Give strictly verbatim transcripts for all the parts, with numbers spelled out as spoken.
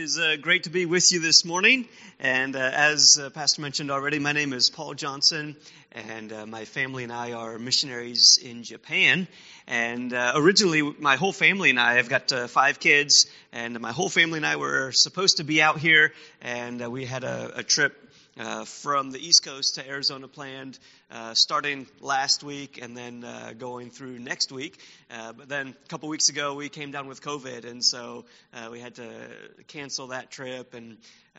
is uh, great to be with you this morning. And uh, as uh, Pastor mentioned already, my name is Paul Johnson, and uh, my family and I are missionaries in Japan. And uh, originally, my whole family and I, I've got uh, five kids, and my whole family and I were supposed to be out here, and uh, we had a, a trip Uh, from the East Coast to Arizona planned, uh, starting last week and then uh, going through next week. Uh, but then a couple weeks ago, we came down with COVID, and so uh, we had to cancel that trip, and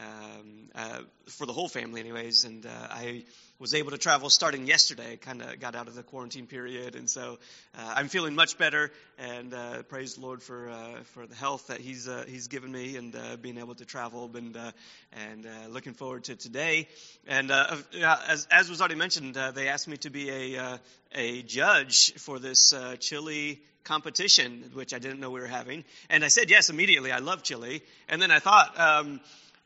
um, uh, for the whole family anyways. And uh, I was able to travel starting yesterday, kind of got out of the quarantine period, and so uh, I'm feeling much better, and uh, praise the Lord for uh, for the health that He's uh, He's given me, and uh, being able to travel, and uh, and uh, looking forward to today. And uh, as as was already mentioned, uh, they asked me to be a uh, a judge for this uh, chili competition, which I didn't know we were having, and I said yes immediately. I love chili, and then I thought. Um,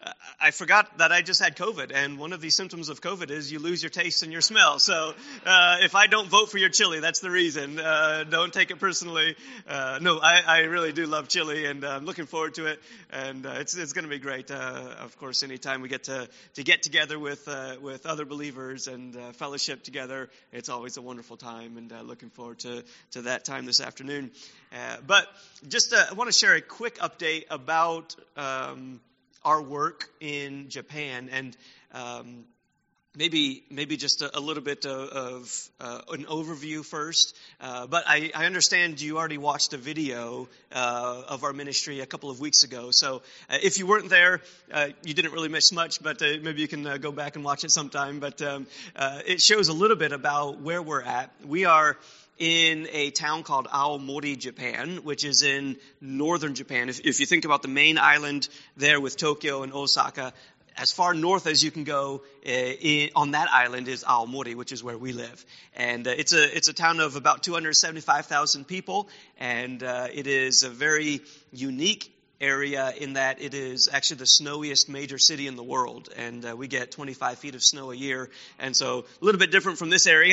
I forgot that I just had COVID, and one of the symptoms of COVID is you lose your taste and your smell. So uh, if I don't vote for your chili, that's the reason. Uh, don't take it personally. Uh, no, I, I really do love chili, and I'm looking forward to it, and uh, it's it's going to be great. Uh, of course, anytime we get to, to get together with uh, with other believers and uh, fellowship together, it's always a wonderful time, and uh, looking forward to, to that time this afternoon. Uh, but just uh, I want to share a quick update about Um, our work in Japan, and um, maybe maybe just a, a little bit of, of uh, an overview first. Uh, but I, I understand you already watched a video uh, of our ministry a couple of weeks ago. So uh, if you weren't there, uh, you didn't really miss much, but uh, maybe you can uh, go back and watch it sometime. But um, uh, it shows a little bit about where we're at. We are in a town called Aomori, Japan, which is in northern Japan. If, if you think about the main island there with Tokyo and Osaka, as far north as you can go uh, in, on that island is Aomori, which is where we live. And uh, it's a it's a town of about two hundred seventy-five thousand people, and uh, it is a very unique area in that it is actually the snowiest major city in the world, and uh, we get twenty-five feet of snow a year, and so a little bit different from this area.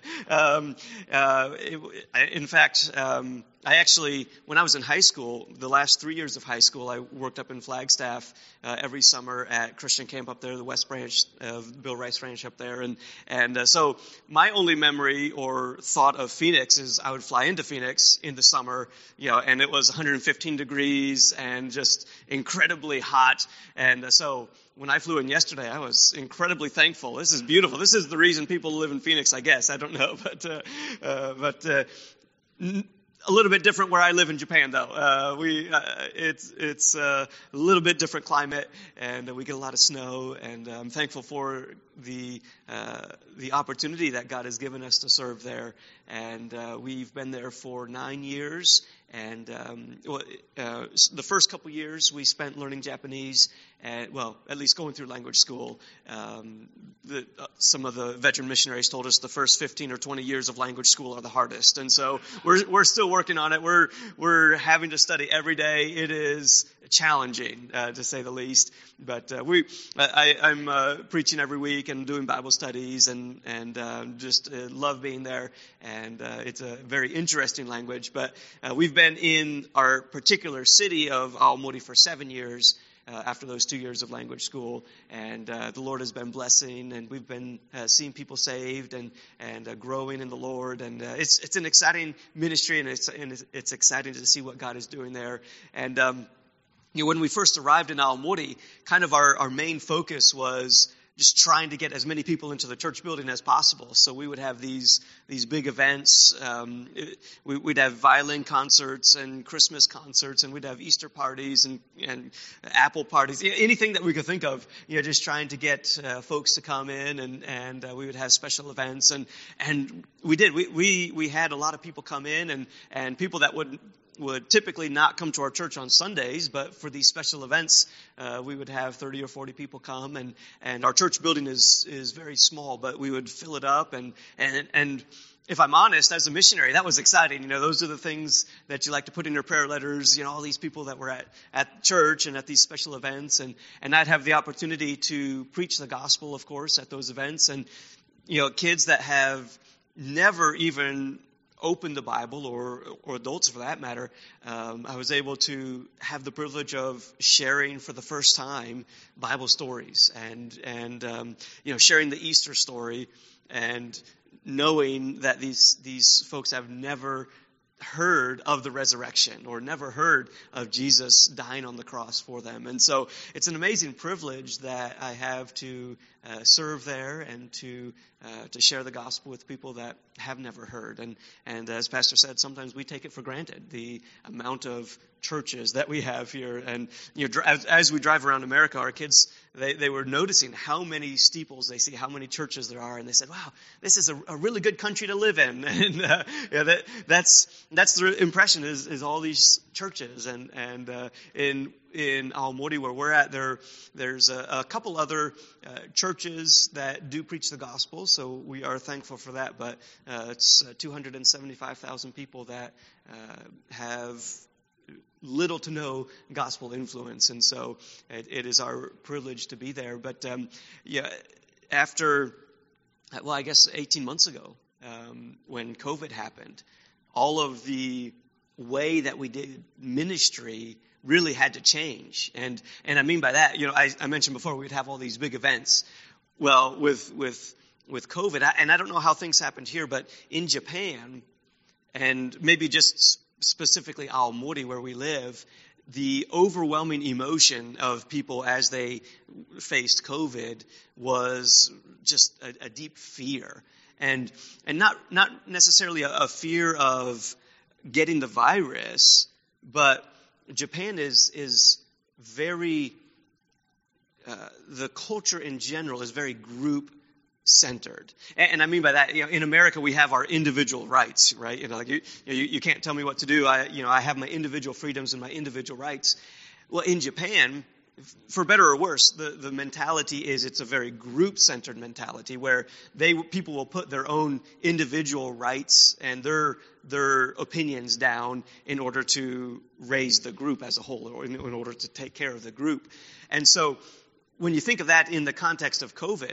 um, uh, it, in fact, um, I actually, when I was in high school, the last three years of high school, I worked up in Flagstaff uh, every summer at Christian Camp up there, the West Branch of Bill Rice Ranch up there, and and uh, so my only memory or thought of Phoenix is I would fly into Phoenix in the summer, you know, and it was one hundred fifteen degrees and just incredibly hot, and uh, so when I flew in yesterday, I was incredibly thankful. This is beautiful. This is the reason people live in Phoenix, I guess. I don't know, but uh, uh, but. Uh, n- A little bit different where I live in Japan, though. Uh, we uh, it's it's uh, a little bit different climate, and uh, we get a lot of snow. And I'm thankful for the uh, the opportunity that God has given us to serve there. And uh, we've been there for nine years. And um, well, uh, the first couple years we spent learning Japanese, and well, at least going through language school. Um, the, uh, some of the veteran missionaries told us the first fifteen or twenty years of language school are the hardest, and so we're we're still working on it. We're we're having to study every day. It is challenging, uh, to say the least. But uh, we, I, I'm uh, preaching every week and doing Bible studies, and and uh, just uh, love being there. And uh, it's a very interesting language. But uh, we've been in our particular city of Aomori for seven years. Uh, after those two years of language school, and uh, the Lord has been blessing, and we've been uh, seeing people saved and and uh, growing in the Lord, and uh, it's it's an exciting ministry, and it's and it's exciting to see what God is doing there. And um, you know, when we first arrived in Aomori, kind of our our main focus was just trying to get as many people into the church building as possible. So we would have these these big events. Um, we, we'd have violin concerts and Christmas concerts, and we'd have Easter parties and, and Apple parties, anything that we could think of. You know, just trying to get uh, folks to come in, and and uh, we would have special events, and and we did. We we we had a lot of people come in, and and people that would. would typically not come to our church on Sundays, but for these special events, uh, we would have thirty or forty people come, and, and our church building is is very small, but we would fill it up, and and and if I'm honest, as a missionary, that was exciting. You know, those are the things that you like to put in your prayer letters, you know, all these people that were at, at church and at these special events, and, and I'd have the opportunity to preach the gospel, of course, at those events, and, you know, kids that have never even open the Bible, or or adults for that matter, um, I was able to have the privilege of sharing for the first time Bible stories, and and um, you know, sharing the Easter story, and knowing that these these folks have never heard of the resurrection or never heard of Jesus dying on the cross for them. And so it's an amazing privilege that I have to uh, serve there and to uh, to share the gospel with people that have never heard. And and as Pastor said, sometimes we take it for granted, the amount of churches that we have here. And you know, as, as we drive around America, our kids, they, they were noticing how many steeples they see, how many churches there are, and they said, "Wow, this is a, a really good country to live in." And uh, yeah, that, that's that's the impression is is all these churches. And and uh, in in Aomori, where we're at, there there's a, a couple other uh, churches that do preach the gospel, so we are thankful for that. But uh, it's uh, two hundred seventy-five thousand people that uh, have little to no gospel influence, and so it, it is our privilege to be there. But um, yeah, after, well, I guess eighteen months ago, um, when COVID happened, all of the way that we did ministry really had to change. And and I mean by that, you know, I, I mentioned before we'd have all these big events. Well, with with with COVID, I, and I don't know how things happened here, but in Japan, and maybe just specifically Aomori, where we live, the overwhelming emotion of people as they faced COVID was just a, a deep fear, and and not not necessarily a, a fear of getting the virus, but Japan is is very uh, the culture in general is very group centered. And, and I mean by that, you know, in America we have our individual rights, right? You know, like you, you, you can't tell me what to do. I, you know, I have my individual freedoms and my individual rights. Well, in Japan, for better or worse, the, the mentality is it's a very group-centered mentality where they people will put their own individual rights and their their opinions down in order to raise the group as a whole, or in, in order to take care of the group. And so when you think of that in the context of COVID,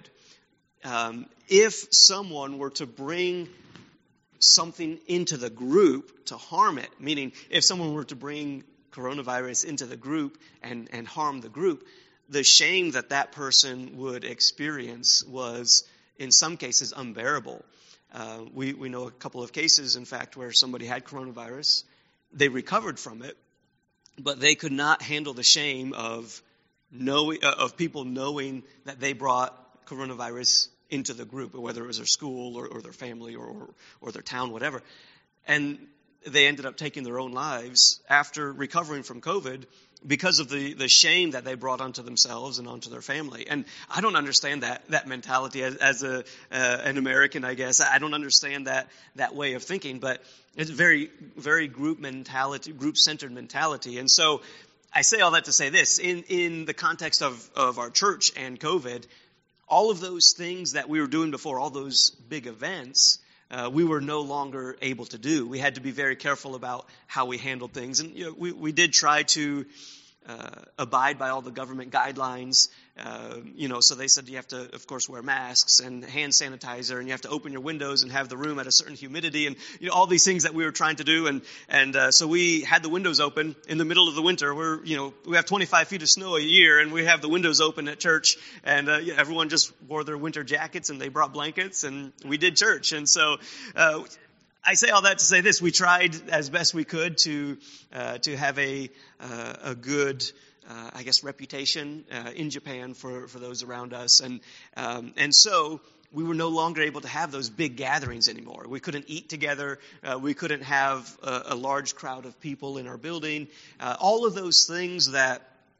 Um, if someone were to bring something into the group to harm it, meaning if someone were to bring coronavirus into the group and, and harm the group, the shame that that person would experience was, in some cases, unbearable. Uh, we, we know a couple of cases, in fact, where somebody had coronavirus. They recovered from it, but they could not handle the shame of knowing, uh, of people knowing that they brought coronavirus into the group, whether it was their school or, or their family or, or or their town, whatever. And they ended up taking their own lives after recovering from COVID because of the, the shame that they brought onto themselves and onto their family. And I don't understand that that mentality as, as a uh, an American, I guess. I don't understand that that way of thinking, but it's very, very group mentality, group-centered mentality. And so I say all that to say this. In, in the context of, of our church and COVID, all of those things that we were doing before, all those big events, uh, we were no longer able to do. We had to be very careful about how we handled things. And you know, we, we did try to uh, abide by all the government guidelines. Uh, you know, so they said you have to, of course, wear masks and hand sanitizer, and you have to open your windows and have the room at a certain humidity, and you know, all these things that we were trying to do. And and uh, so we had the windows open in the middle of the winter. We're, you know, we have twenty-five feet of snow a year, and we have the windows open at church. And uh, yeah, everyone just wore their winter jackets, and they brought blankets, and we did church. And so uh, I say all that to say this: we tried as best we could to uh, to have a uh, a good, Uh, I guess, reputation uh, in Japan for, for those around us. And um, and so we were no longer able to have those big gatherings anymore. We couldn't eat together. Uh, we couldn't have a, a large crowd of people in our building. Uh, all of those things that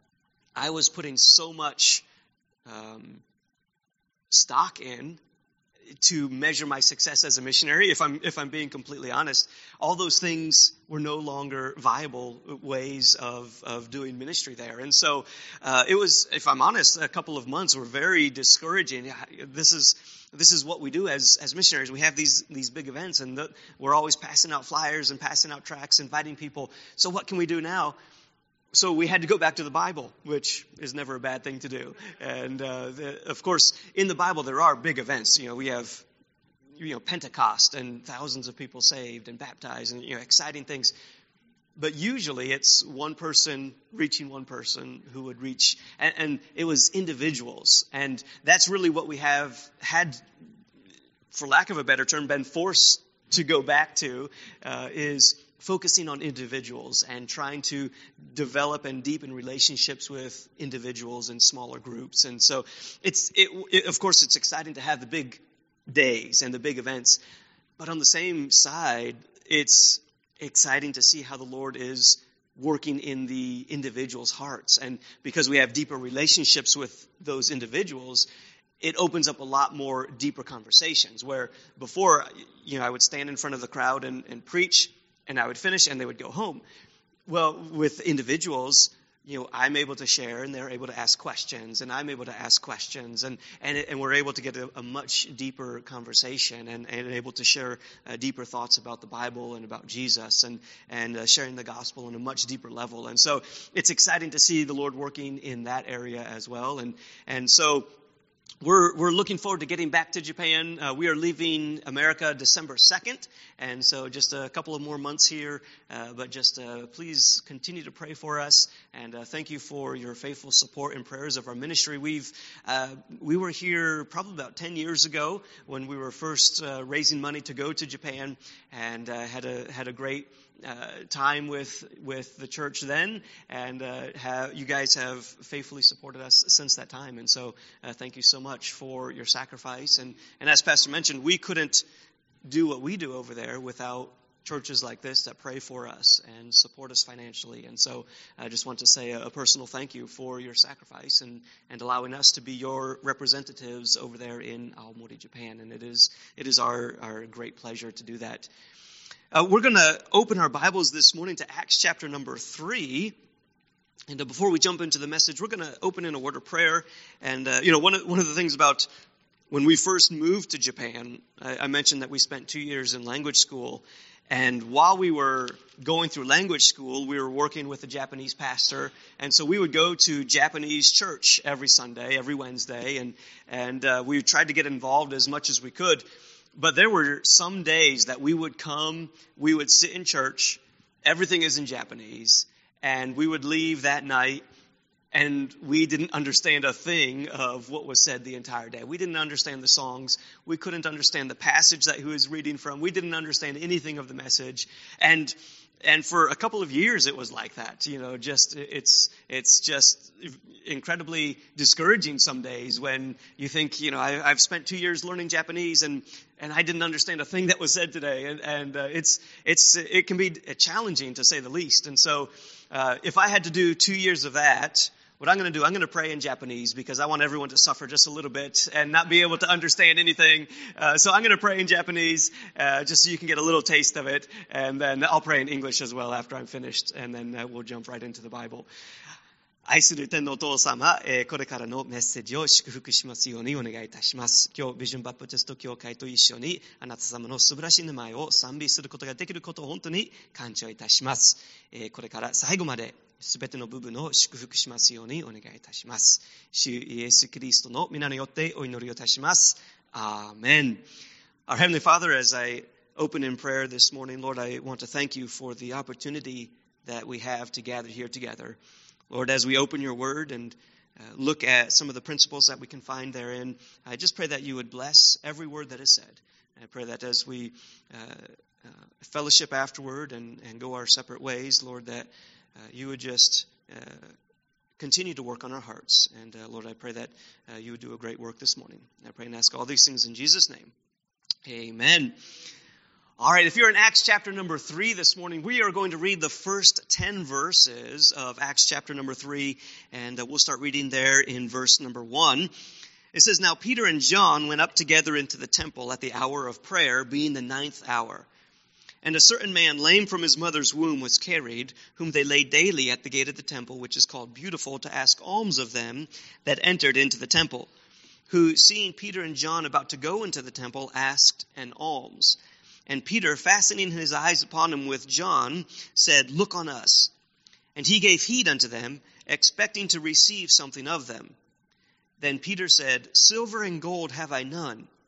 I was putting so much um, stock in to measure my success as a missionary, if I'm if I'm being completely honest, all those things were no longer viable ways of of doing ministry there. And so uh, it was, if I'm honest, a couple of months were very discouraging. This is this is what we do as as missionaries. We have these these big events, and the, we're always passing out flyers and passing out tracts, inviting people. So what can we do now? So we had to go back to the Bible, which is never a bad thing to do. And uh, the, of course, in the Bible there are big events. You know, we have you know, Pentecost and thousands of people saved and baptized and, you know, exciting things. But usually it's one person reaching one person who would reach, and, and it was individuals. And that's really what we have had, for lack of a better term, been forced to go back to, uh, is focusing on individuals and trying to develop and deepen relationships with individuals in smaller groups. And so it's, it, it, of course, it's exciting to have the big days and the big events. But on the same side, it's exciting to see how the Lord is working in the individuals' hearts. And because we have deeper relationships with those individuals, it opens up a lot more deeper conversations, where before, you know, I would stand in front of the crowd and, and preach, and I would finish, and they would go home. Well, with individuals, you know, I'm able to share, and they're able to ask questions, and I'm able to ask questions, and and, and we're able to get a, a much deeper conversation, and, and able to share uh, deeper thoughts about the Bible and about Jesus, and and uh, sharing the gospel on a much deeper level. And so it's exciting to see the Lord working in that area as well. And and so We're we're looking forward to getting back to Japan. Uh, we are leaving America December second, and so just a couple of more months here. Uh, but just uh, please continue to pray for us, and uh, thank you for your faithful support and prayers of our ministry. We've uh, we were here probably about ten years ago when we were first uh, raising money to go to Japan, and uh, had a had a great Uh, time with with the church then, and uh, have, you guys have faithfully supported us since that time. And so uh, thank you so much for your sacrifice. And, and as Pastor mentioned, we couldn't do what we do over there without churches like this that pray for us and support us financially. And so I just want to say a, a personal thank you for your sacrifice and, and allowing us to be your representatives over there in Aomori, Japan. And it is it is our, our great pleasure to do that. Uh, we're going to open our Bibles this morning to Acts chapter number three. And uh, before we jump into the message, we're going to open in a word of prayer. And, uh, you know, one of, one of the things about when we first moved to Japan, I, I mentioned that we spent two years in language school. And while we were going through language school, we were working with a Japanese pastor. And so we would go to Japanese church every Sunday, every Wednesday. And, and uh, we tried to get involved as much as we could. But there were some days that we would come, we would sit in church, everything is in Japanese, and we would leave that night, and we didn't understand a thing of what was said the entire day. We didn't understand the songs. We couldn't understand the passage that he was reading from. We didn't understand anything of the message. And And for a couple of years, it was like that. You know, just it's it's just incredibly discouraging some days when you think, you know, I, I've spent two years learning Japanese and and I didn't understand a thing that was said today. And and uh, it's it's it can be challenging to say the least. And so, uh, if I had to do two years of that, what I'm going to do, I'm going to pray in Japanese because I want everyone to suffer just a little bit and not be able to understand anything. Uh, so I'm going to pray in Japanese uh, just so you can get a little taste of it. And then I'll pray in English as well after I'm finished. And then uh, we'll jump right into the Bible. 愛する天のお父様、えー、これからのメッセージを祝福しますようにお願いいたします。今日、ビジョンバプテスト教会と一緒にあなた様の素晴らしい名前を賛美することができることを本当に感謝いたします。えー、これから最後まですべての部分を祝福しますようにお願いいたします。主イエス・キリストの皆によってお祈りをいたします。Amen. Our Heavenly Father, as I open in prayer this morning, Lord, I want to thank you for the opportunity that we have to gather here together. Lord, as we open your word and uh, look at some of the principles that we can find therein, I just pray that you would bless every word that is said. I pray that as we uh, uh, fellowship afterward and, and go our separate ways, Lord, that uh, you would just uh, continue to work on our hearts. And uh, Lord, I pray that uh, you would do a great work this morning. I pray and ask all these things in Jesus' name. Amen. All right, if you're in Acts chapter number three this morning, we are going to read the first ten verses of Acts chapter number three, and uh, we'll start reading there in verse number one. It says, Now Peter and John went up together into the temple at the hour of prayer, being the ninth hour. And a certain man, lame from his mother's womb, was carried, whom they laid daily at the gate of the temple, which is called Beautiful, to ask alms of them that entered into the temple, who, seeing Peter and John about to go into the temple, asked an alms. And Peter, fastening his eyes upon him with John, said, Look on us. And he gave heed unto them, expecting to receive something of them. Then Peter said, Silver and gold have I none,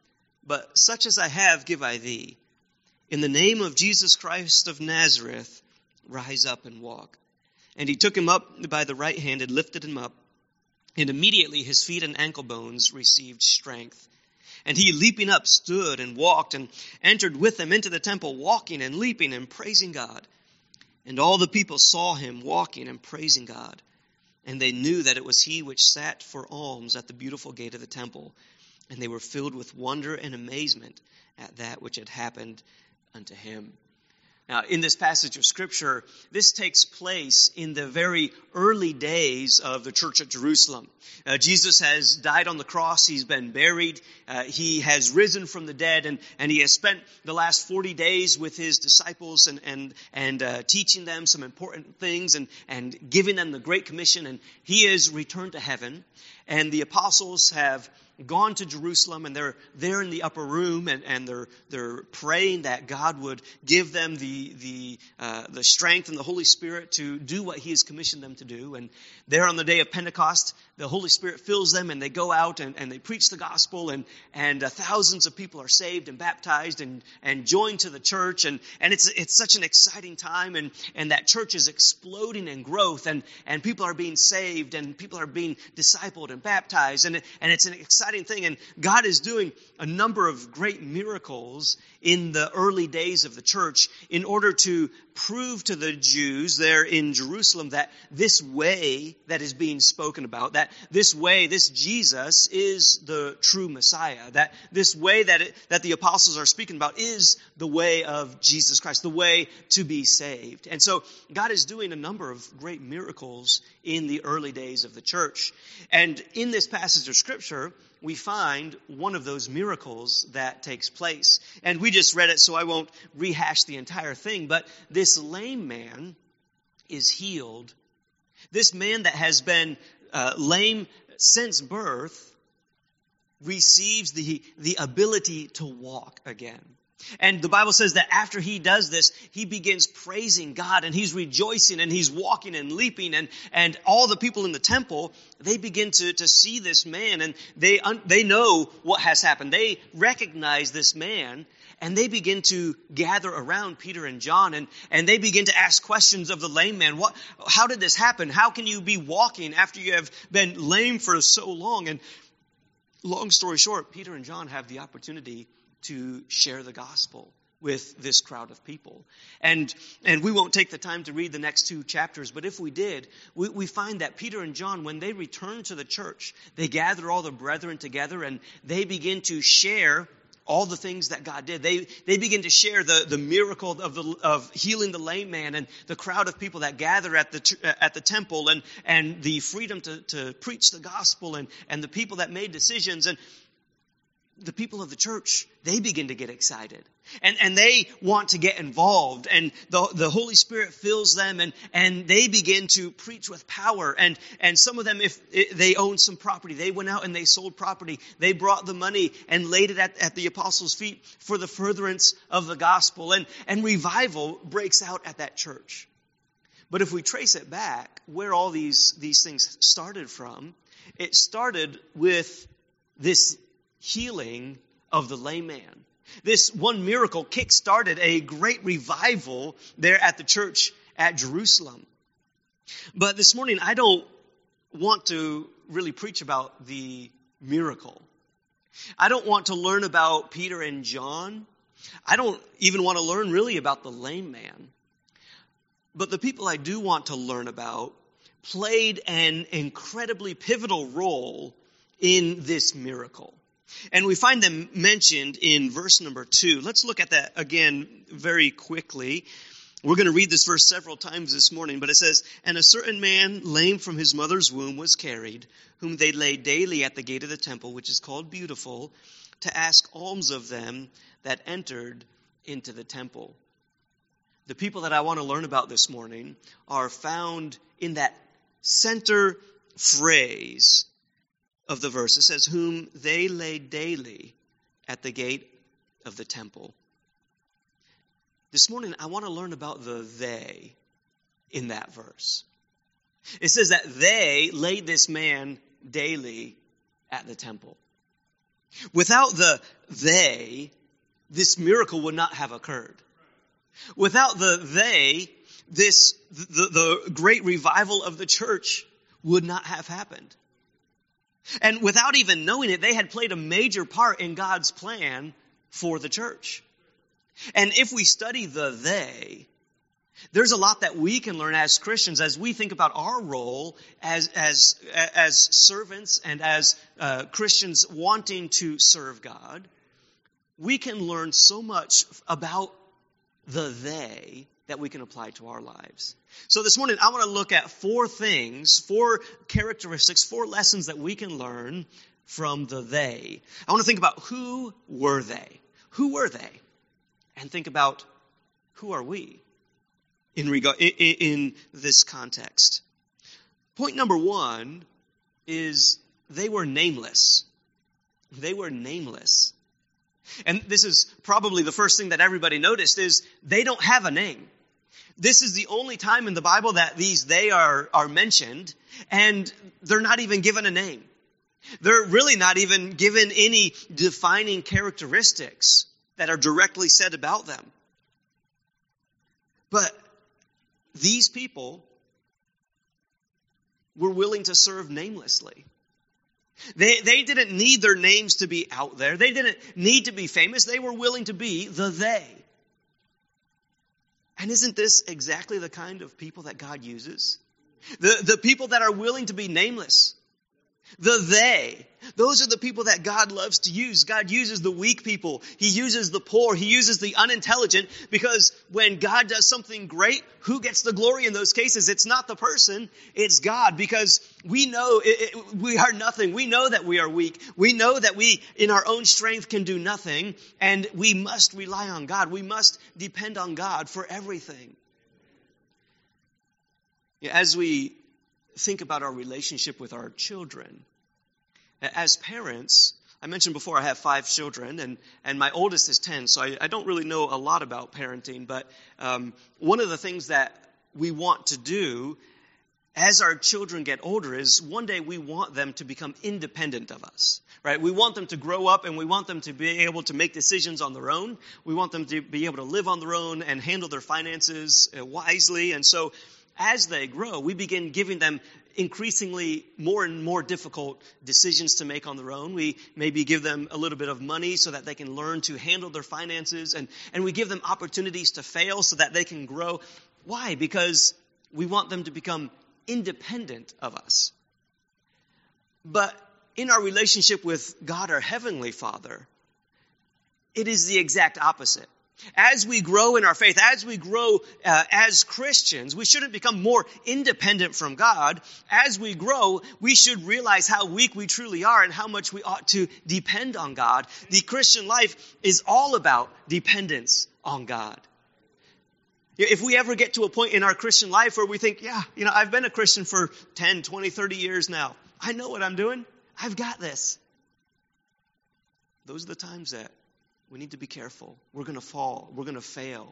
but such as I have give I thee. In the name of Jesus Christ of Nazareth, rise up and walk. And he took him up by the right hand and lifted him up. And immediately his feet and ankle bones received strength. And he, leaping up, stood and walked and entered with them into the temple, walking and leaping and praising God. And all the people saw him walking and praising God. And they knew that it was he which sat for alms at the beautiful gate of the temple. And they were filled with wonder and amazement at that which had happened unto him. Now, in this passage of Scripture, this takes place in the very early days of the church at Jerusalem. Uh, Jesus has died on the cross. He's been buried. Uh, he has risen from the dead, and, and he has spent the last forty days with his disciples and and and uh, teaching them some important things and, and giving them the Great Commission. And he is returned to heaven, and the apostles have gone to Jerusalem, and they're there in the upper room, and, and they're they're praying that God would give them the the uh, the strength and the Holy Spirit to do what He has commissioned them to do. And there on the day of Pentecost, the Holy Spirit fills them, and they go out and, and they preach the gospel, and and uh, thousands of people are saved and baptized and and joined to the church, and and it's it's such an exciting time, and and that church is exploding in growth, and and people are being saved, and people are being discipled and baptized, and and it's an exciting thing. And God is doing a number of great miracles in the early days of the church in order to prove to the Jews there in Jerusalem that this way that is being spoken about, that this way, this Jesus is the true Messiah, that this way that it, that the apostles are speaking about is the way of Jesus Christ, the way to be saved. And so God is doing a number of great miracles in the early days of the church. And in this passage of Scripture, we find one of those miracles that takes place. And we just read it, so I won't rehash the entire thing, but this lame man is healed. This man that has been uh, lame since birth receives the, the ability to walk again. And the Bible says that after he does this, he begins praising God, and he's rejoicing, and he's walking and leaping, and, and all the people in the temple, they begin to, to see this man, and they, un, they know what has happened. They recognize this man, and they begin to gather around Peter and John, and, and they begin to ask questions of the lame man. What, how did this happen? How can you be walking after you have been lame for so long? And long story short, Peter and John have the opportunity to share the gospel with this crowd of people. And and we won't take the time to read the next two chapters, but if we did, we, we find that Peter and John, when they return to the church, they gather all the brethren together, and they begin to share all the things that God did. They they begin to share the, the miracle of the of healing the lame man, and the crowd of people that gather at the at the temple, and and the freedom to, to preach the gospel, and, and the people that made decisions. And the people of the church, they begin to get excited, and, and they want to get involved, and the, the Holy Spirit fills them, and, and they begin to preach with power. And, and some of them, if they owned some property, they went out and they sold property. They brought the money and laid it at, at the apostles' feet for the furtherance of the gospel, and, and revival breaks out at that church. But if we trace it back, where all these, these things started from, it started with this healing of the lame man. This one miracle kick-started a great revival there at the church at Jerusalem. But this morning, I don't want to really preach about the miracle. I don't want to learn about Peter and John. I don't even want to learn really about the lame man. But the people I do want to learn about played an incredibly pivotal role in this miracle. And we find them mentioned in verse number two. Let's look at that again very quickly. We're going to read this verse several times this morning, but it says, "And a certain man, lame from his mother's womb, was carried, whom they laid daily at the gate of the temple, which is called Beautiful, to ask alms of them that entered into the temple." The people that I want to learn about this morning are found in that center phrase of the verse. It says, "whom they laid daily at the gate of the temple." This morning, I want to learn about the they in that verse. It says that they laid this man daily at the temple. Without the they, this miracle would not have occurred. Without the they, this the, the great revival of the church would not have happened. And without even knowing it, they had played a major part in God's plan for the church. And if we study the they, there's a lot that we can learn as Christians as we think about our role as as as servants and as uh, Christians wanting to serve God. We can learn so much about the they that we can apply to our lives. So this morning, I want to look at four things, four characteristics, four lessons that we can learn from the they. I want to think about who were they? Who were they? And think about who are we in regard in, in this context. Point number one is they were nameless. They were nameless. And this is probably the first thing that everybody noticed is they don't have a name. This is the only time in the Bible that these they are, are mentioned, and they're not even given a name. They're really not even given any defining characteristics that are directly said about them. But these people were willing to serve namelessly. They, they didn't need their names to be out there. They didn't need to be famous. They were willing to be the they. And isn't this exactly the kind of people that God uses? The, the people that are willing to be nameless. The they. Those are the people that God loves to use. God uses the weak people. He uses the poor. He uses the unintelligent, because when God does something great, who gets the glory in those cases? It's not the person, it's God, because we know it, it, we are nothing. We know that we are weak. We know that we, in our own strength, can do nothing, and we must rely on God. We must depend on God for everything. As we think about our relationship with our children, as parents, I mentioned before I have five children, and, and my oldest is ten, so I, I don't really know a lot about parenting, but um, one of the things that we want to do as our children get older is one day we want them to become independent of us, right? We want them to grow up, and we want them to be able to make decisions on their own. We want them to be able to live on their own and handle their finances wisely, and so as they grow, we begin giving them increasingly more and more difficult decisions to make on their own. We maybe give them a little bit of money so that they can learn to handle their finances, and, and we give them opportunities to fail so that they can grow. Why? Because we want them to become independent of us. But in our relationship with God, our Heavenly Father, it is the exact opposite. As we grow in our faith, as we grow uh, as Christians, we shouldn't become more independent from God. As we grow, we should realize how weak we truly are and how much we ought to depend on God. The Christian life is all about dependence on God. If we ever get to a point in our Christian life where we think, yeah, you know, I've been a Christian for ten, twenty, thirty years now. I know what I'm doing. I've got this. Those are the times that we need to be careful. We're going to fall. We're going to fail.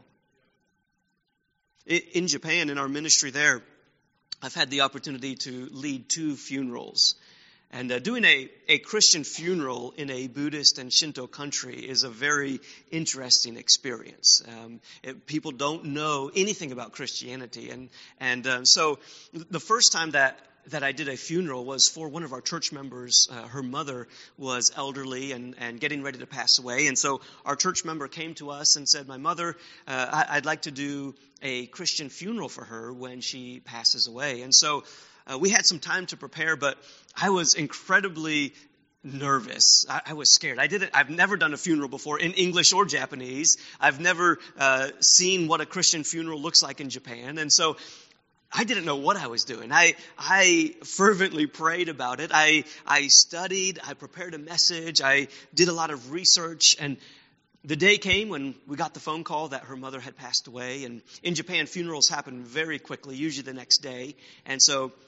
In Japan, in our ministry there, I've had the opportunity to lead two funerals. And uh, doing a, a Christian funeral in a Buddhist and Shinto country is a very interesting experience. Um, it, people don't know anything about Christianity. And, and uh, so the first time that that I did a funeral was for one of our church members. Uh, her mother was elderly and, and getting ready to pass away. And so our church member came to us and said, my mother, uh, I, I'd like to do a Christian funeral for her when she passes away. And so uh, we had some time to prepare, but I was incredibly nervous. I, I was scared. I didn't, I've never done a funeral before in English or Japanese. I've never uh, seen what a Christian funeral looks like in Japan. And so I didn't know what I was doing. I I fervently prayed about it. I I studied. I prepared a message. I did a lot of research. And the day came when we got the phone call that her mother had passed away. And in Japan, funerals happen very quickly, usually the next day. And so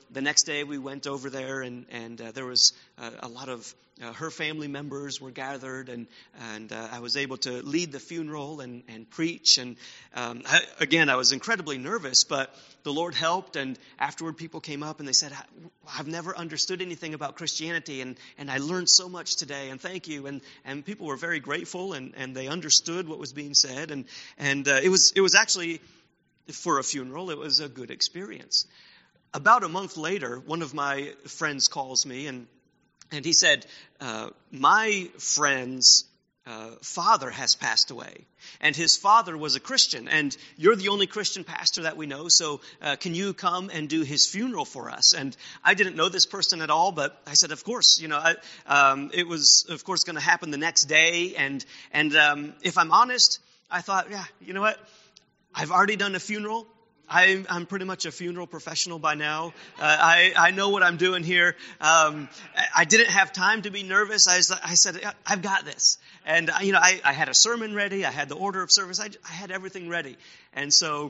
the next day we went over there, and, and uh, there was uh, a lot of uh, her family members were gathered, and, and uh, I was able to lead the funeral and, and preach. And um, I, again, I was incredibly nervous, but the Lord helped. And afterward, people came up and they said, I've never understood anything about Christianity, and, and I learned so much today, and thank you. And, and people were very grateful, and, and they understood what was being said. And, and uh, it was it was actually, for a funeral, it was a good experience. About a month later, one of my friends calls me, and and he said, uh, my friend's uh, father has passed away, and his father was a Christian, and you're the only Christian pastor that we know, so uh, can you come and do his funeral for us? And I didn't know this person at all, but I said, of course. You know, I, um, it was, of course, going to happen the next day, and and um, if I'm honest, I thought, yeah, you know what? I've already done a funeral. I, I'm pretty much a funeral professional by now. Uh, I, I know what I'm doing here. Um, I didn't have time to be nervous. I, was, I said, I've got this. And, you know, I, I had a sermon ready. I had the order of service. I, I had everything ready. And so,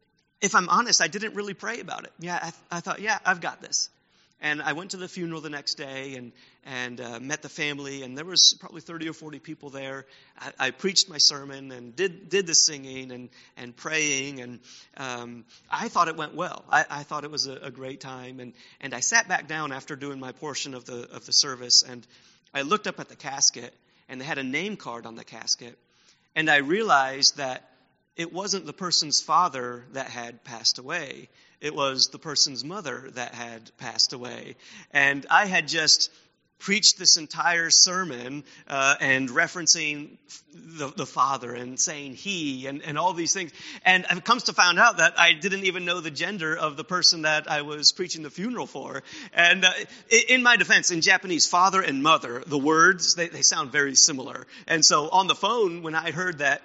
if I'm honest, I didn't really pray about it. Yeah, I, I thought, yeah, I've got this. And I went to the funeral the next day and and uh, met the family, and there was probably thirty or forty people there. I, I preached my sermon and did did the singing and, and praying, and um, I thought it went well. I, I thought it was a, a great time, and, and I sat back down after doing my portion of the of the service, and I looked up at the casket, and they had a name card on the casket, and I realized that it wasn't the person's father that had passed away. It was the person's mother that had passed away. And I had just preached this entire sermon uh, and referencing the, the father and saying he and, and all these things. And it comes to find out that I didn't even know the gender of the person that I was preaching the funeral for. And uh, in my defense, in Japanese, father and mother, the words, they, they sound very similar. And so on the phone, when I heard that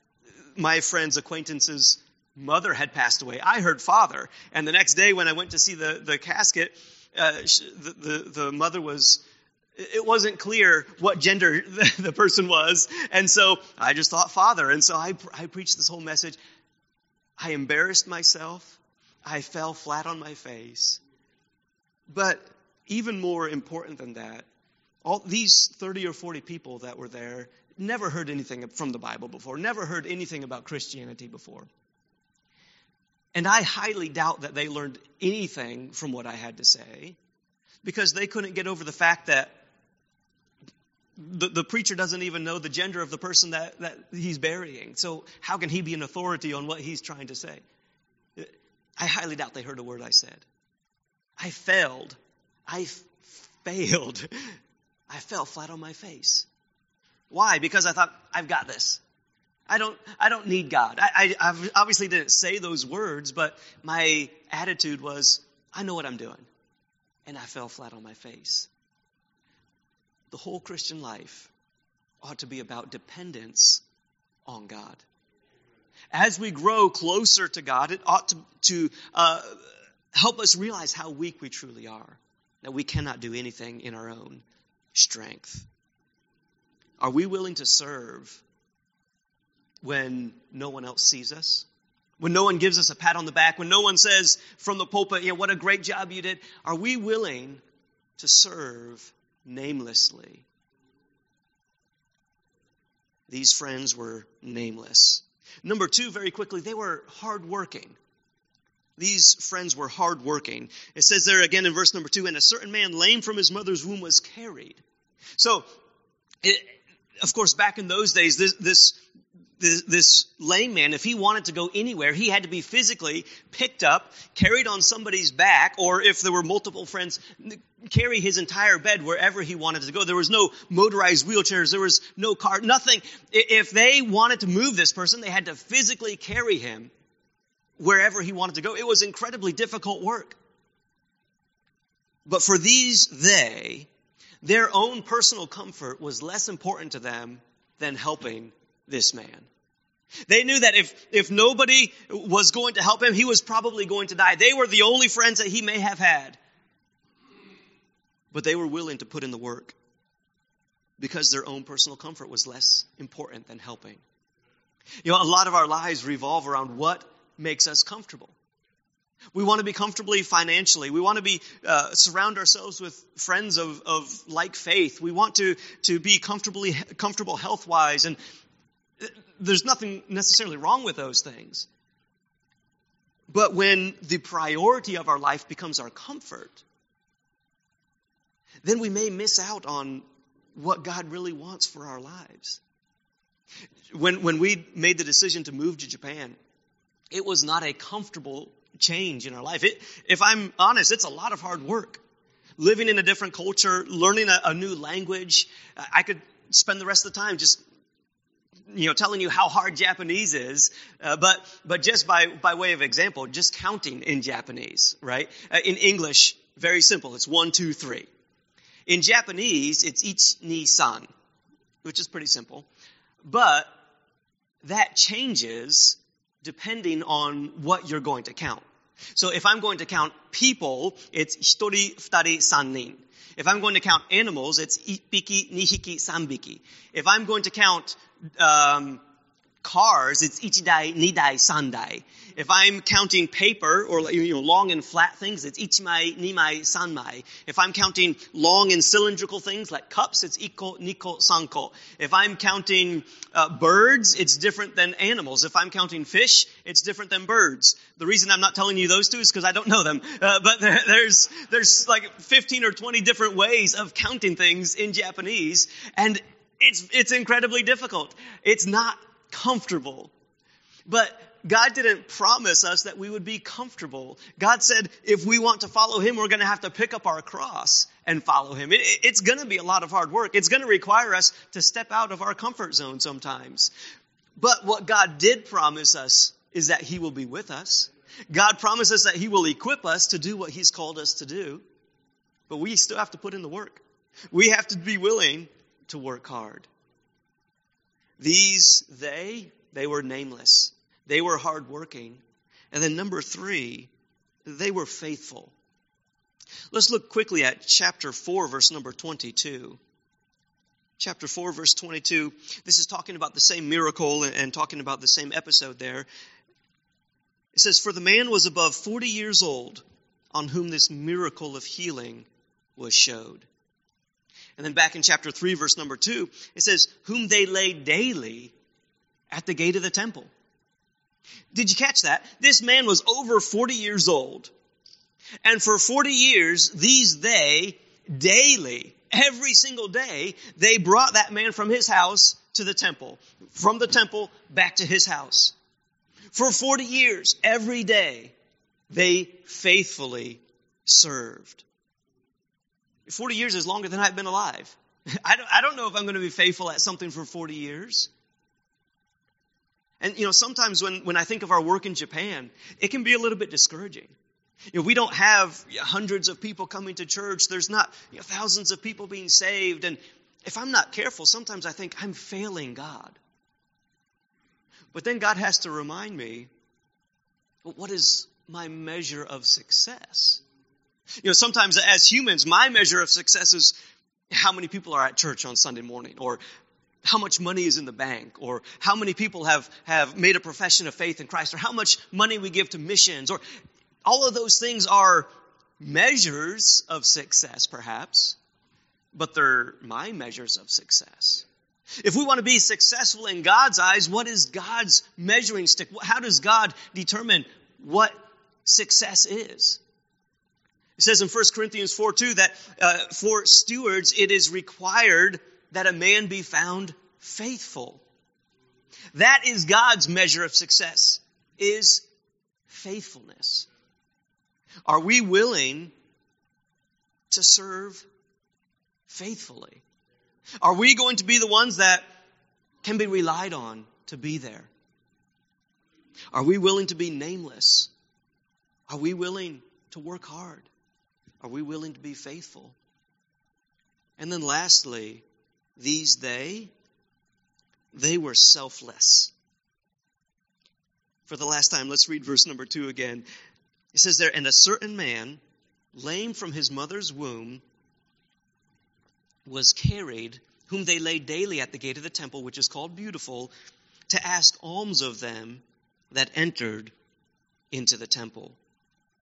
my friend's acquaintance's mother had passed away, I heard father. And the next day when I went to see the, the casket, uh, the, the, the mother was, it wasn't clear what gender the, the person was. And so I just thought father. And so I, I preached this whole message. I embarrassed myself. I fell flat on my face. But even more important than that, all these thirty or forty people that were there never heard anything from the Bible before, never heard anything about Christianity before. And I highly doubt that they learned anything from what I had to say, because they couldn't get over the fact that the, the preacher doesn't even know the gender of the person that, that he's burying. So how can he be an authority on what he's trying to say? I highly doubt they heard a word I said. I failed. I f- failed. I fell flat on my face. Why? Because I thought, I've got this. I don't I don't need God. I, I I've obviously didn't say those words, but my attitude was, I know what I'm doing. And I fell flat on my face. The whole Christian life ought to be about dependence on God. As we grow closer to God, it ought to, to uh, help us realize how weak we truly are, that we cannot do anything in our own strength. Are we willing to serve when no one else sees us? When no one gives us a pat on the back? When no one says from the pulpit, yeah, what a great job you did? Are we willing to serve namelessly? These friends were nameless. Number two, very quickly, they were hardworking. These friends were hardworking. It says there again in verse number two, and a certain man lame from his mother's womb was carried. So, it, of course, back in those days, this, this This, this lame man, if he wanted to go anywhere, he had to be physically picked up, carried on somebody's back, or if there were multiple friends, carry his entire bed wherever he wanted to go. There was no motorized wheelchairs. There was no car, nothing. If they wanted to move this person, they had to physically carry him wherever he wanted to go. It was incredibly difficult work. But for these, they, their own personal comfort was less important to them than helping this man. They knew that if, if nobody was going to help him, he was probably going to die. They were the only friends that he may have had. But they were willing to put in the work because their own personal comfort was less important than helping. You know, a lot of our lives revolve around what makes us comfortable. We want to be comfortably financially. We want to be uh, surround ourselves with friends of, of like faith. We want to, to be comfortably comfortable health-wise. And there's nothing necessarily wrong with those things. But when the priority of our life becomes our comfort, then we may miss out on what God really wants for our lives. When, when we made the decision to move to Japan, it was not a comfortable change in our life. It, if I'm honest, it's a lot of hard work. Living in a different culture, learning a, a new language. I could spend the rest of the time just, you know, telling you how hard Japanese is. Uh, but, but just by, by way of example, just counting in Japanese, right? Uh, in English, very simple. It's one, two, three. In Japanese, it's ichi, ni, san, which is pretty simple. But that changes depending on what you're going to count. So if I'm going to count people, it's hitori, futari, sannin. If I'm going to count animals, it's ippiki, nihiki, sanbiki. If I'm going to count um, cars, it's ichidai, nidai, sandai. If I'm counting paper or you know long and flat things, it's ichimai, nimai, sanmai. If I'm counting long and cylindrical things like cups, it's ikko, nikko, sanko. If I'm counting uh, birds, it's different than animals. If I'm counting fish, it's different than birds. The reason I'm not telling you those two is because I don't know them. Uh, but there, there's there's like fifteen or twenty different ways of counting things in Japanese, and it's it's incredibly difficult. It's not comfortable. But God didn't promise us that we would be comfortable. God said if we want to follow Him, we're going to have to pick up our cross and follow Him. It, it's going to be a lot of hard work. It's going to require us to step out of our comfort zone sometimes. But what God did promise us is that He will be with us. God promises that He will equip us to do what He's called us to do. But we still have to put in the work. We have to be willing to work hard. These, they, they were nameless. They were hardworking. And then number three, they were faithful. Let's look quickly at chapter four, verse number twenty-two. Chapter four, verse twenty-two. This is talking about the same miracle and talking about the same episode there. It says, "For the man was above forty years old on whom this miracle of healing was showed." And then back in chapter three, verse number two, it says, "Whom they laid daily at the gate of the temple." Did you catch that? This man was over forty years old. And for forty years, these they, daily, every single day, they brought that man from his house to the temple. From the temple back to his house. For forty years, every day, they faithfully served. forty years is longer than I've been alive. I don't, I don't know if I'm going to be faithful at something for forty years. And, you know, sometimes when, when I think of our work in Japan, it can be a little bit discouraging. You know, we don't have hundreds of people coming to church. There's not you know, thousands of people being saved. And if I'm not careful, sometimes I think I'm failing God. But then God has to remind me, well, what is my measure of success? You know, sometimes as humans, my measure of success is how many people are at church on Sunday morning, or how much money is in the bank, or how many people have, have made a profession of faith in Christ, or how much money we give to missions, or all of those things are measures of success, perhaps, but they're my measures of success. If we want to be successful in God's eyes, what is God's measuring stick? How does God determine what success is? It says in First Corinthians four two that uh, for stewards it is required that a man be found faithful. That is God's measure of success, is faithfulness. Are we willing to serve faithfully? Are we going to be the ones that can be relied on to be there? Are we willing to be nameless? Are we willing to work hard? Are we willing to be faithful? And then lastly, these they, they were selfless. For the last time, let's read verse number two again. It says there, "And a certain man, lame from his mother's womb, was carried, whom they laid daily at the gate of the temple, which is called Beautiful, to ask alms of them that entered into the temple."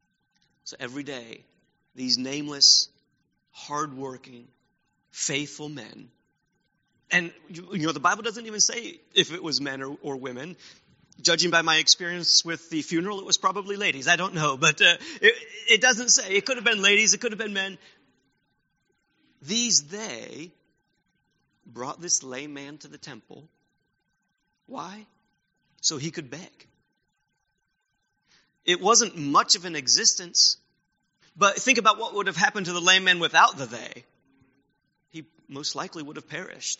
So every day, these nameless, hardworking, faithful men. And, you know, the Bible doesn't even say if it was men or, or women. Judging by my experience with the funeral, it was probably ladies. I don't know, but uh, it, it doesn't say. It could have been ladies. It could have been men. These they brought this lame man to the temple. Why? So he could beg. It wasn't much of an existence, but think about what would have happened to the lame man without the they. He most likely would have perished.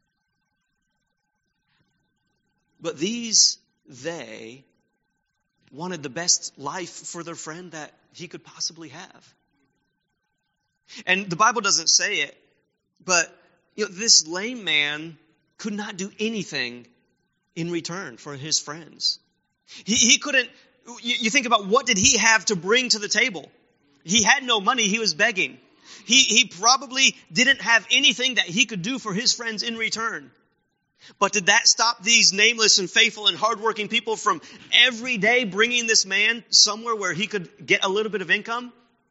But these they wanted the best life for their friend that he could possibly have. And the Bible doesn't say it, but you know, this lame man could not do anything in return for his friends. He, he couldn't, you, you think about what did he have to bring to the table? He had no money, he was begging. He, he probably didn't have anything that he could do for his friends in return. But did that stop these nameless and faithful and hardworking people from every day bringing this man somewhere where he could get a little bit of income?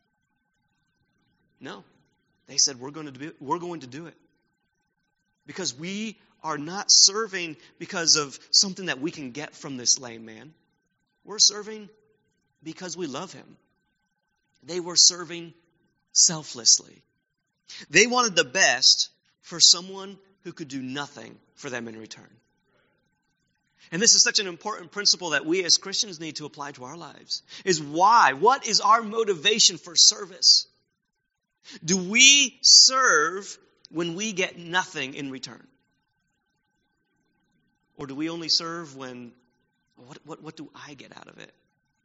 No. They said, we're going to do it. We're going to do it. Because we are not serving because of something that we can get from this lame man. We're serving because we love him. They were serving selflessly. They wanted the best for someone who could do nothing for them in return. And this is such an important principle that we as Christians need to apply to our lives. Is why? What is our motivation for service? Do we serve when we get nothing in return? Or do we only serve when, what, what, what do I get out of it?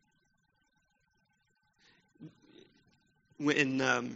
When, um,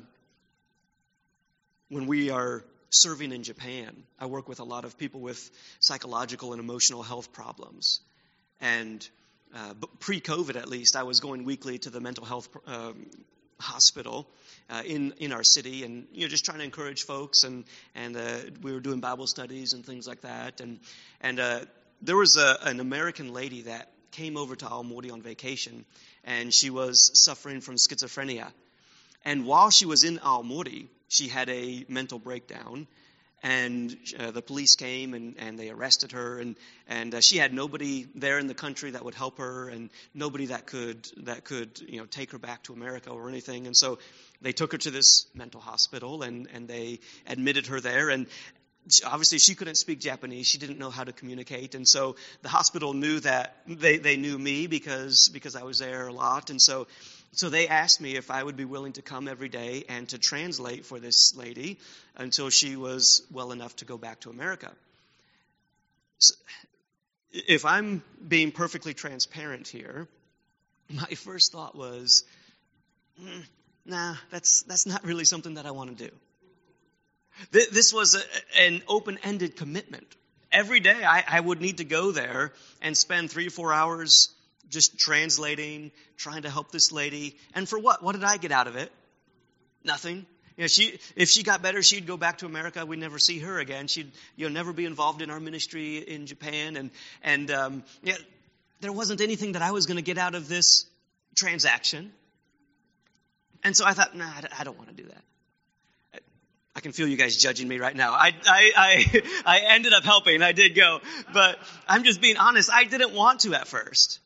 when we are serving in Japan, I work with a lot of people with psychological and emotional health problems. And uh, pre-COVID, at least, I was going weekly to the mental health um, hospital uh, in in our city, and you know, just trying to encourage folks. And and uh, we were doing Bible studies and things like that. And and uh, there was a, an American lady that came over to Aomori on vacation, and she was suffering from schizophrenia. And while she was in Aomori, she had a mental breakdown, and uh, the police came and, and they arrested her, and and uh, she had nobody there in the country that would help her, and nobody that could that could you know take her back to America or anything. And so they took her to this mental hospital, and and they admitted her there. And she, obviously she couldn't speak Japanese; she didn't know how to communicate. And so the hospital knew that they they knew me because because I was there a lot, and so. So they asked me if I would be willing to come every day and to translate for this lady until she was well enough to go back to America. So if I'm being perfectly transparent here, my first thought was, mm, nah, that's that's not really something that I want to do. This was a, an open-ended commitment. Every day I, I would need to go there and spend three or four hours just translating, trying to help this lady. And for what? What did I get out of it? Nothing. You know, she, if she got better, she'd go back to America. We'd never see her again. She'd, you know, never be involved in our ministry in Japan. And, and, um, yeah, there wasn't anything that I was going to get out of this transaction. And so I thought, nah, I don't want to do that. I can feel you guys judging me right now. I, I, I, I ended up helping. I did go, but I'm just being honest. I didn't want to at first,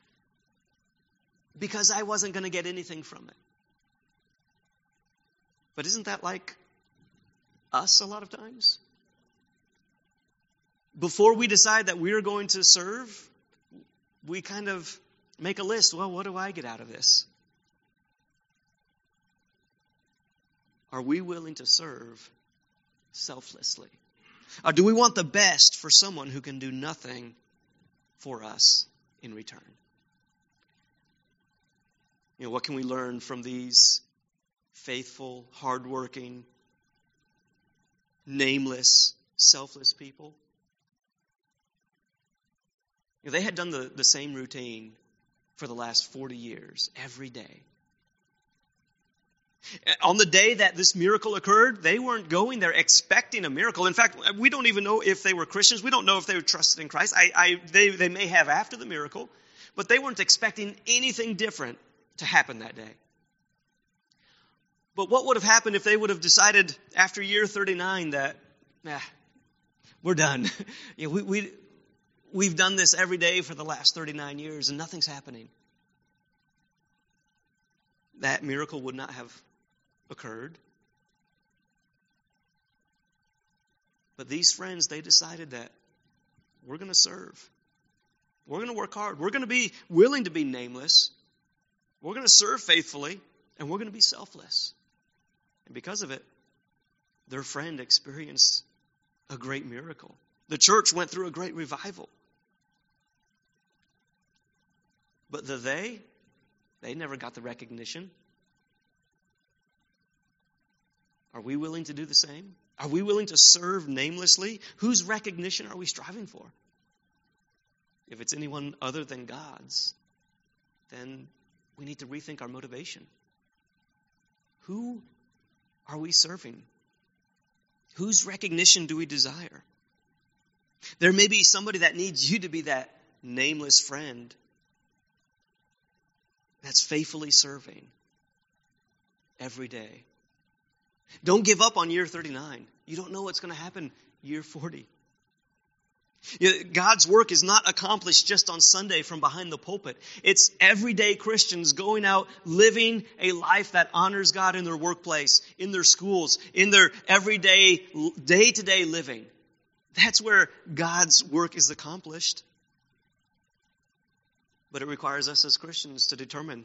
because I wasn't going to get anything from it. But isn't that like us a lot of times? Before we decide that we're going to serve, we kind of make a list. Well, what do I get out of this? Are we willing to serve selflessly? Or do we want the best for someone who can do nothing for us in return? You know, what can we learn from these faithful, hardworking, nameless, selfless people? You know, they had done the, the same routine for the last forty years, every day. On the day that this miracle occurred, they weren't going there expecting a miracle. In fact, we don't even know if they were Christians. We don't know if they were trusted in Christ. I, I, they, they may have after the miracle, but they weren't expecting anything different to happen that day. But what would have happened if they would have decided after year thirty-nine that, nah, we're done. yeah, we, we, we've done this every day for the last thirty-nine years and nothing's happening. That miracle would not have occurred. But these friends, they decided that we're going to serve. We're going to work hard. We're going to be willing to be nameless. We're going to serve faithfully. And we're going to be selfless. And because of it, their friend experienced a great miracle. The church went through a great revival. But the they, they never got the recognition. Are we willing to do the same? Are we willing to serve namelessly? Whose recognition are we striving for? If it's anyone other than God's, then we need to rethink our motivation. Who are we serving? Whose recognition do we desire? There may be somebody that needs you to be that nameless friend that's faithfully serving every day. Don't give up on year thirty-nine. You don't know what's going to happen year forty. You know, God's work is not accomplished just on Sunday from behind the pulpit. It's everyday Christians going out, living a life that honors God in their workplace, in their schools, in their everyday, day-to-day living. That's where God's work is accomplished. But it requires us as Christians to determine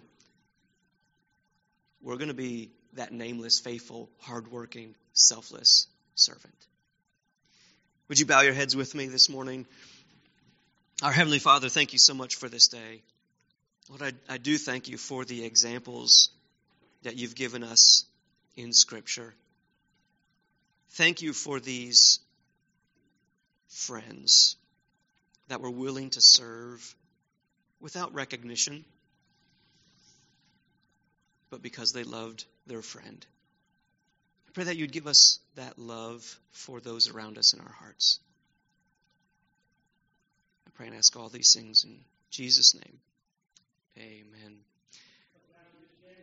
we're going to be that nameless, faithful, hardworking, selfless servant. Would you bow your heads with me this morning? Our Heavenly Father, thank you so much for this day. Lord, I, I do thank you for the examples that you've given us in Scripture. Thank you for these friends that were willing to serve without recognition, but because they loved their friend. I pray that you'd give us that love for those around us in our hearts. I pray and ask all these things in Jesus' name. Amen.